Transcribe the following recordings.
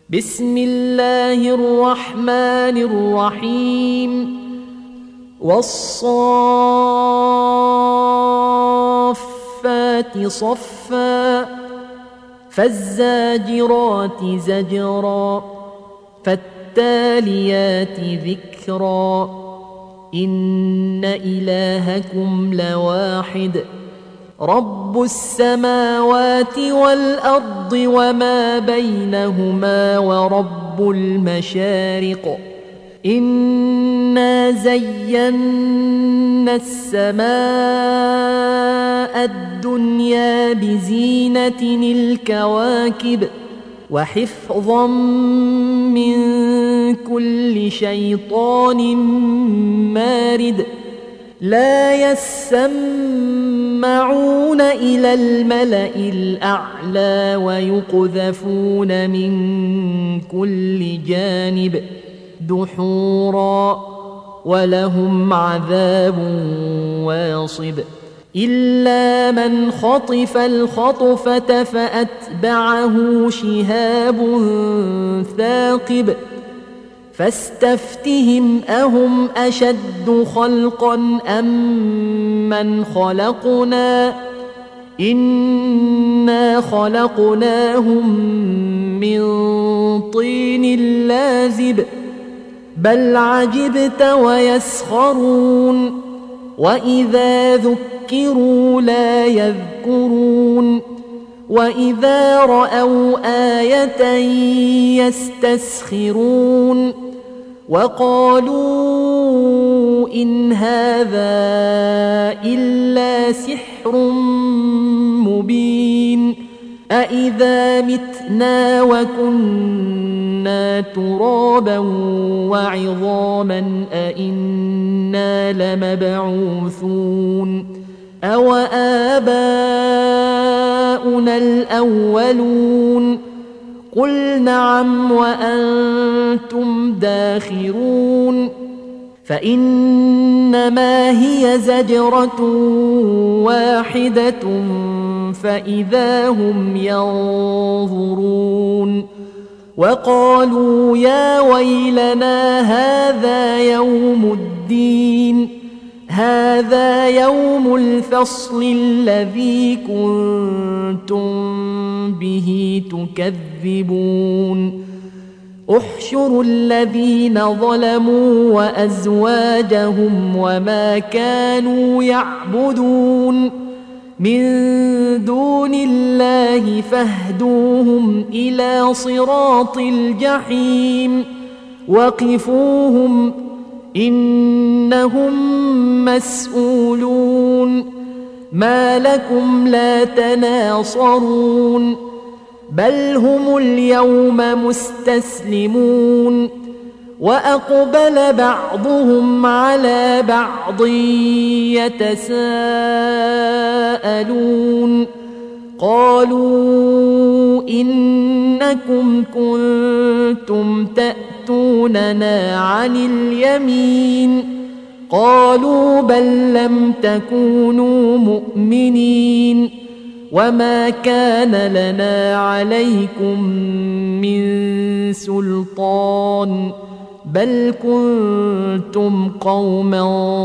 بسم الله الرحمن الرحيم والصافات صفا فالزاجرات زجرا فالتاليات ذكرا إن إلهكم لواحد رب السماوات والأرض وما بينهما ورب المشارق إنا زينا السماء الدنيا بزينة الكواكب وحفظا من كل شيطان مارد لا يسمعون إلى الملأ الأعلى ويقذفون من كل جانب دحورا ولهم عذاب واصب إلا من خطف الخطفة فأتبعه شهاب ثاقب فاستفتهم أهم أشد خلقا أم من خلقنا إنا خلقناهم من طين لازب بل عجبت ويسخرون وإذا ذكروا لا يذكرون وإذا رأوا آية يستسخرون وقالوا إن هذا إلا سحر مبين أإذا متنا وكنا ترابا وعظاما أإنا لمبعوثون أو آباؤنا الأولون قل نعم وأنتم داخرون فإنما هي زجرة واحدة فإذا هم ينظرون وقالوا يا ويلنا هذا يوم الدين هذا يوم الفصل الذي كنتم به تكذبون احشروا الذين ظلموا وأزواجهم وما كانوا يعبدون من دون الله فاهدوهم إلى صراط الجحيم وقفوهم إنهم مسؤولون ما لكم لا تناصرون بل هم اليوم مستسلمون وأقبل بعضهم على بعض يتساءلون قالوا إنكم كنتم تأتوننا عن اليمين قالوا بل لم تكونوا مؤمنين وما كان لنا عليكم من سلطان بل كنتم قوما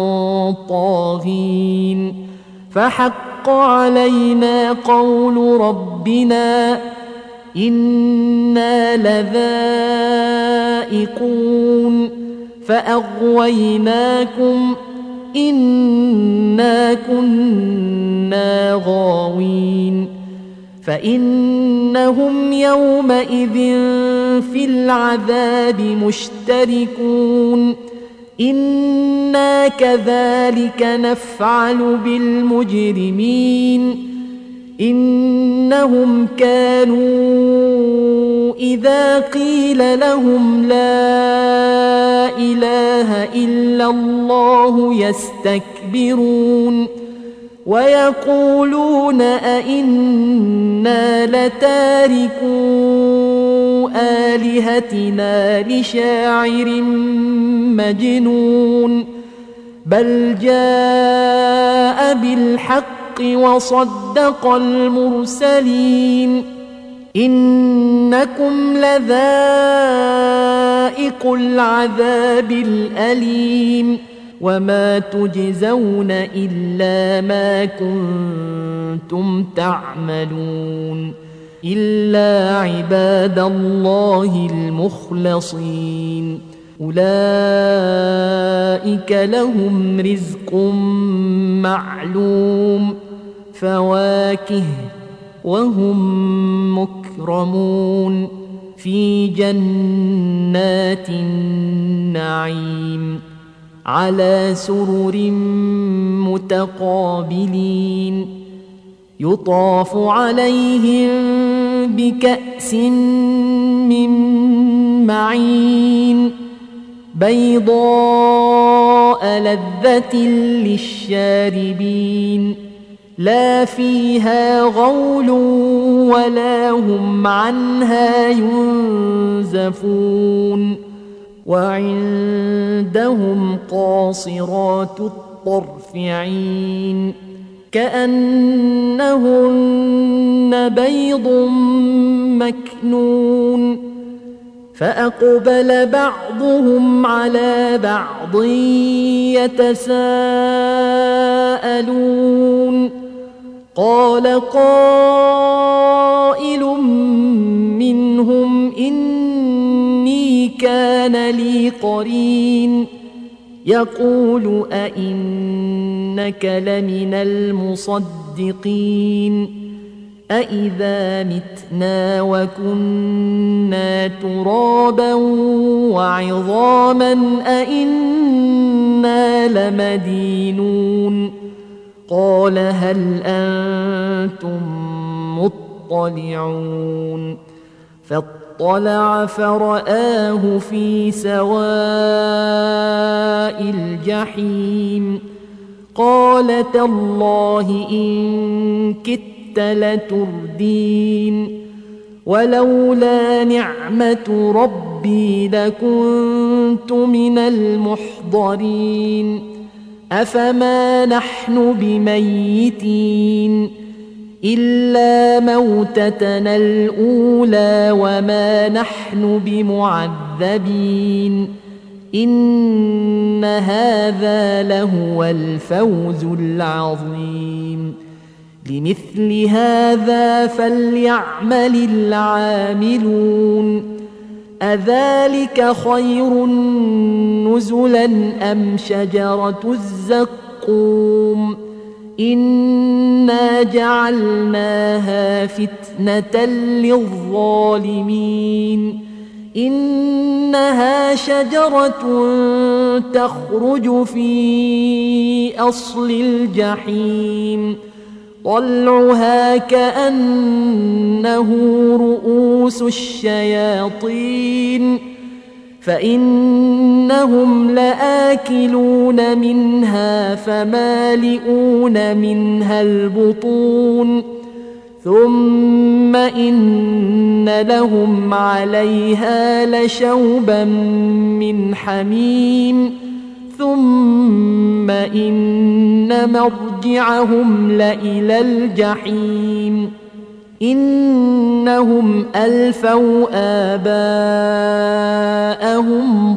طاغين فحق علينا قول ربنا إنا لذائقون فأغويناكم إنا كنا غاوين فإنهم يومئذ في العذاب مشتركون إنا كذلك نفعل بالمجرمين إنهم كانوا إذا قيل لهم لا إله إلا الله يستكبرون ويقولون أئنا لتاركو آلهتنا لشاعر مجنون بل جاء بالحق وصدق المرسلين إنكم لذائق العذاب الأليم وما تجزون إلا ما كنتم تعملون إلا عباد الله المخلصين أولئك لهم رزق معلوم فواكه وهم مكرمون في جنات النعيم على سرر متقابلين يطاف عليهم بكأس من معين بيضاء لذة للشاربين لا فيها غول ولا هم عنها ينزفون وعندهم قاصرات الطرف عين كأنهن بيض مكنون فأقبل بعضهم على بعض يتساءلون قال قائل منهم إني كان لي قرين يقول أئنك لمن المصدقين أإذا متنا وكنا ترابا وعظاما أئنا لمدينون قال هل أنتم مطلعون فاطلع فرآه في سواء الجحيم قال تالله إن كدت لتردين ولولا نعمة ربي لكنت من المحضرين أفما نحن بميتين إلا موتتنا الأولى وما نحن بمعذبين إن هذا لهو الفوز العظيم لمثل هذا فليعمل العاملون أذلك خير نزلا أم شجرة الزقوم إنا جعلناها فتنة للظالمين إنها شجرة تخرج في أصل الجحيم طلعها كأنه رؤوس الشياطين فإنهم لآكلون منها فمالئون منها البطون ثم إن لهم عليها لشوبا من حميم ثم إن مرجعهم لإلى الجحيم إنهم ألفوا آباءهم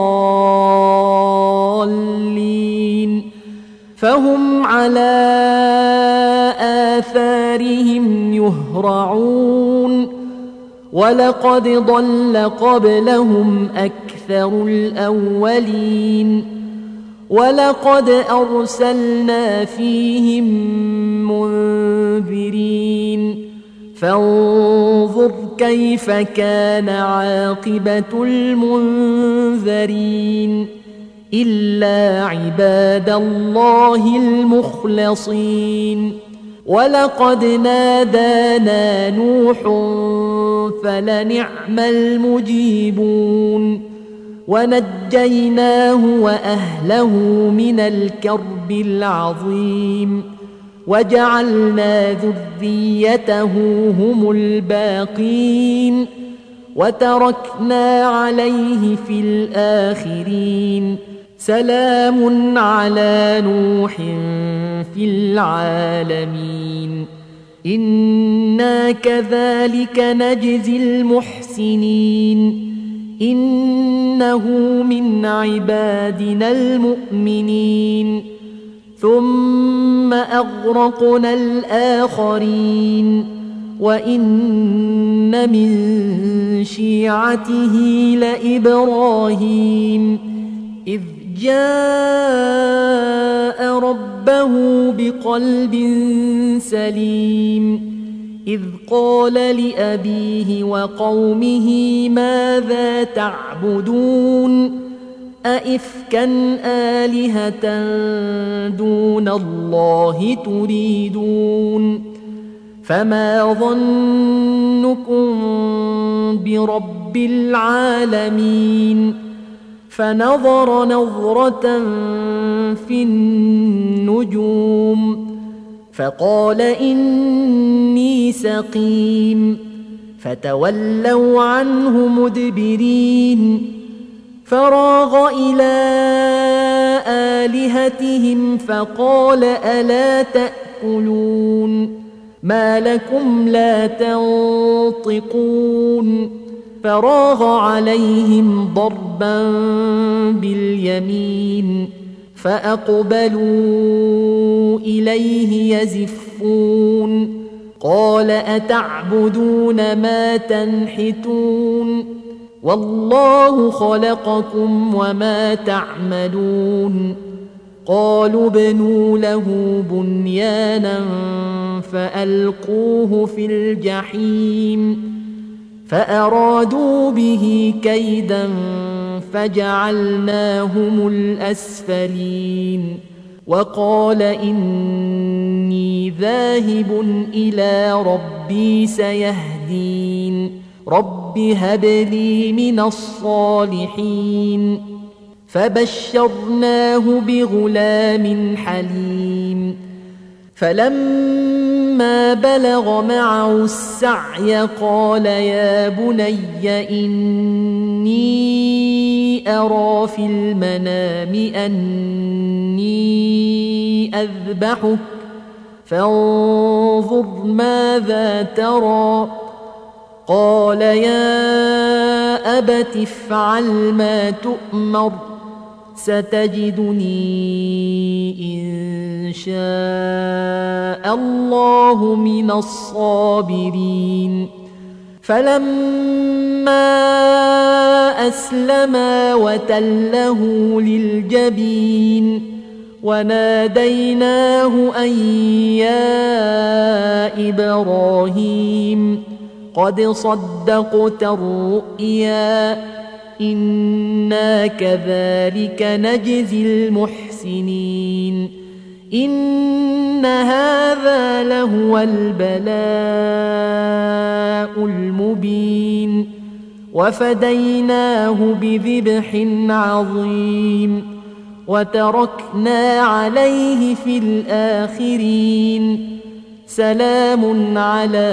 ضالين فهم على آثارهم يهرعون ولقد ضل قبلهم أكثر الأولين ولقد أرسلنا فيهم منذرين فانظر كيف كان عاقبة المنذرين إلا عباد الله المخلصين ولقد نادانا نوح فلنعم المجيبون ونجيناه وأهله من الكرب العظيم وجعلنا ذريته هم الباقين وتركنا عليه في الآخرين سلام على نوح في العالمين إنا كذلك نجزي المحسنين إنه من عبادنا المؤمنين ثم أغرقنا الآخرين وإن من شيعته لإبراهيم إذ جاء ربه بقلب سليم إذ قال لأبيه وقومه ماذا تعبدون أئفكا آلهة دون الله تريدون فما ظنكم برب العالمين فنظر نظرة في النجوم فقال إني سقيم فتولوا عنه مدبرين فراغ إلى آلهتهم فقال ألا تأكلون ما لكم لا تنطقون فراغ عليهم ضربا باليمين فأقبلوا إليه يزفون قال أتعبدون ما تنحتون والله خلقكم وما تعملون قالوا ابنوا له بنيانا فألقوه في الجحيم فأرادوا به كيدا فجعلناهم الأسفلين وقال إني ذاهب إلى ربي سيهدين رب هب لي من الصالحين فبشرناه بغلام حليم فلما بلغ معه السعي قال يا بني إني أرى في المنام أني أذبحك فانظر ماذا ترى قال يا أبت افعل ما تؤمر ستجدني إن شاء الله من الصابرين فلما أسلما وتله للجبين وناديناه أن يا إبراهيم قد صدقت الرؤيا إنا كذلك نجزي المحسنين إن هذا لهو البلاء المبين وفديناه بذبح عظيم وتركنا عليه في الآخرين سلام على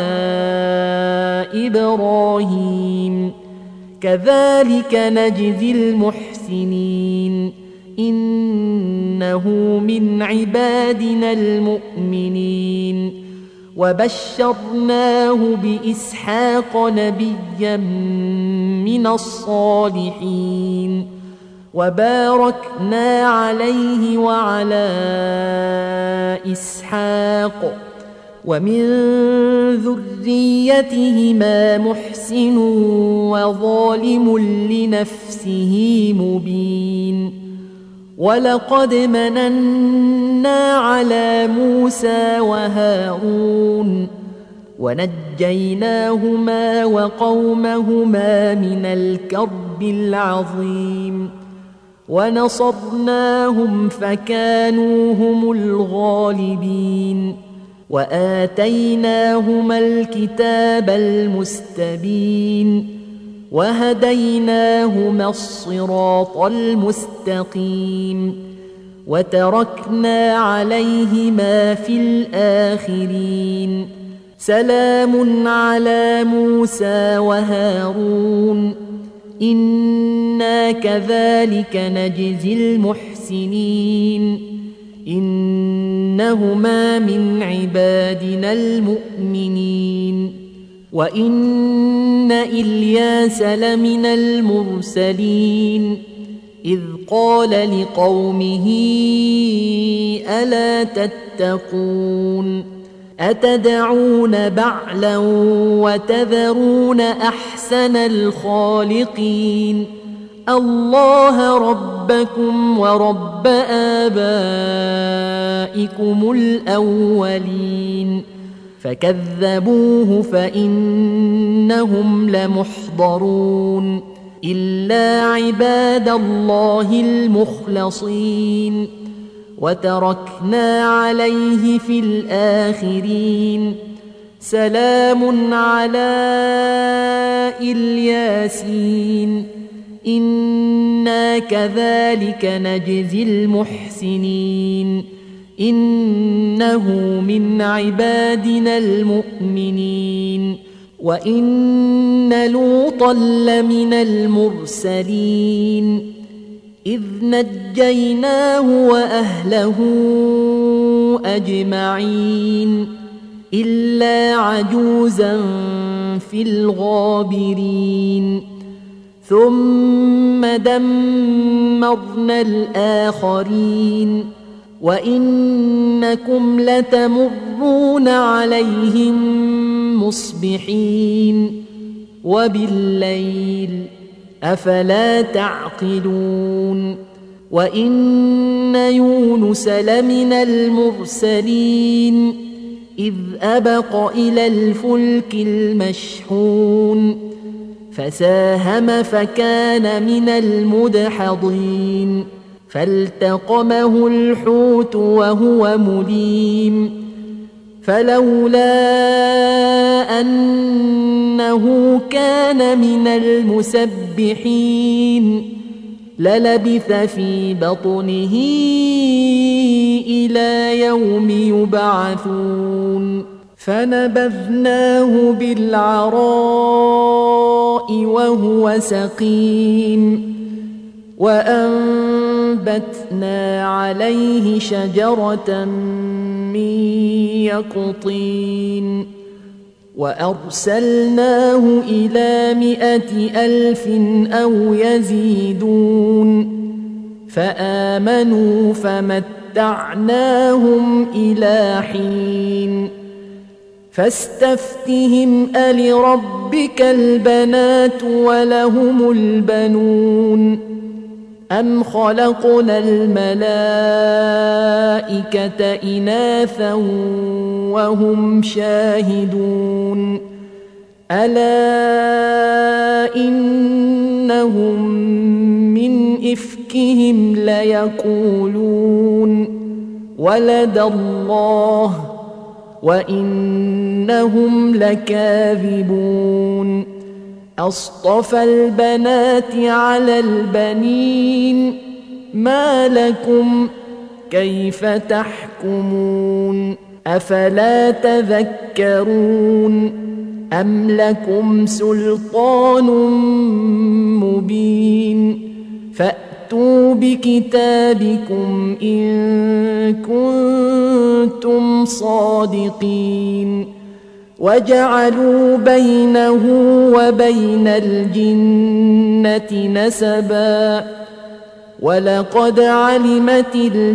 إبراهيم كذلك نجزي المحسنين إنه من عبادنا المؤمنين وبشرناه بإسحاق نبيا من الصالحين وباركنا عليه وعلى إسحاق ومن ذريتهما محسن وظالم لنفسه مبين ولقد مننا على موسى وهارون ونجيناهما وقومهما من الكرب العظيم ونصرناهم فكانوا هم الغالبين وآتيناهما الكتاب المستبين وهديناهما الصراط المستقيم وتركنا عليهما في الآخرين سلام على موسى وهارون إنا كذلك نجزي المحسنين إنهما من عبادنا المؤمنين وإن إلياس لمن المرسلين إذ قال لقومه ألا تتقون أتدعون بعلا وتذرون أحسن الخالقين الله ربكم ورب آبائكم الأولين فكذبوه فإنهم لمحضرون إلا عباد الله المخلصين وتركنا عليه في الآخرين سلام على الياسين إنا كذلك نجزي المحسنين إنه من عبادنا المؤمنين وإن لوطا لمن المرسلين إذ نجيناه وأهله أجمعين إلا عجوزا في الغابرين ثم دمرنا الآخرين وإنكم لتمرون عليهم مصبحين وبالليل أفلا تعقلون وإن يونس لمن المرسلين إذ أبق إلى الفلك المشحون فساهم فكان من المدحضين فالتقمه الحوت وهو مليم فلولا أنه كان من المسبحين للبث في بطنه إلى يوم يبعثون فنبذناه بالعراء وهو سقيم وأنبتنا عليه شجرة من يقطين وأرسلناه إلى 100,000 أو يزيدون فآمنوا فمتعناهم إلى حين فاستفتهم ألربك البنات ولهم البنون أم خلقنا الملائكة إناثا وهم شاهدون ألا إنهم من إفكهم ليقولون ولد الله وإنهم لكاذبون أصطفى البنات على البنين ما لكم كيف تحكمون أفلا تذكرون أم لكم سلطان مبين فأتوا بكتابكم إن كنتم صادقين وجعلوا بينه وبين الجنة نسبا ولقد علمت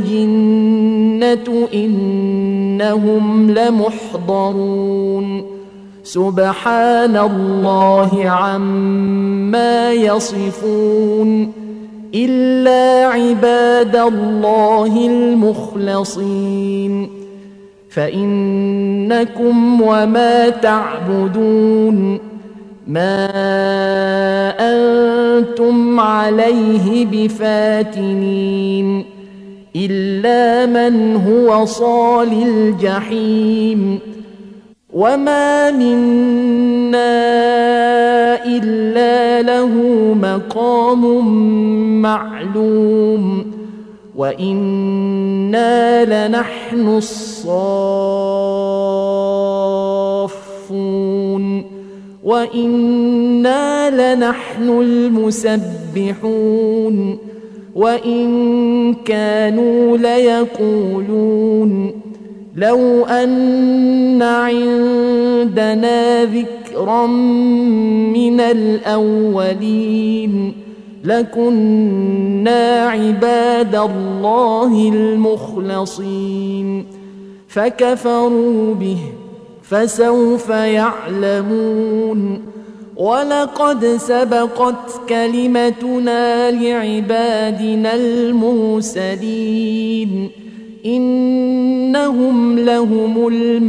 الجنة إنهم لمحضرون سبحان الله عما يصفون إلا عباد الله المخلصين فإنكم وما تعبدون ما أنتم عليه بفاتنين إلا من هو صال الجحيم وما منا إلا له مقام معلوم وإنا لنحن الصافون وإنا لنحن المسبحون وإن كانوا ليقولون لو أن عندنا ذكرا من الأولين لكنا عباد الله المخلصين فكفروا به فسوف يعلمون ولقد سبقت كلمتنا لعبادنا المرسلين إنهم لهم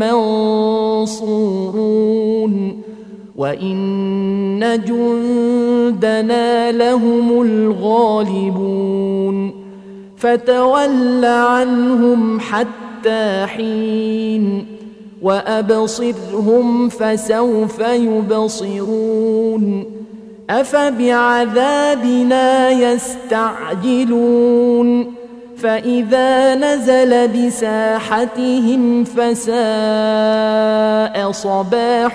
المنصورون وإن جندنا لهم الغالبون فتول عنهم حتى حين وأبصرهم فسوف يبصرون أفبعذابنا يستعجلون فإذا نزل بساحتهم فساء صباح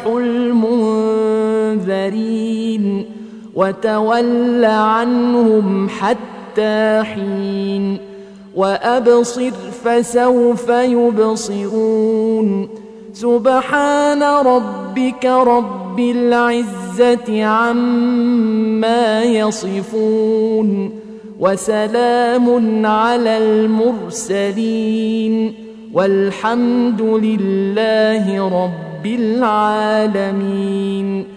المنذرين وتول عنهم حتى حين وأبصر فسوف يبصرون سبحان ربك رب العزة عما يصفون وسلام على المرسلين والحمد لله رب العالمين.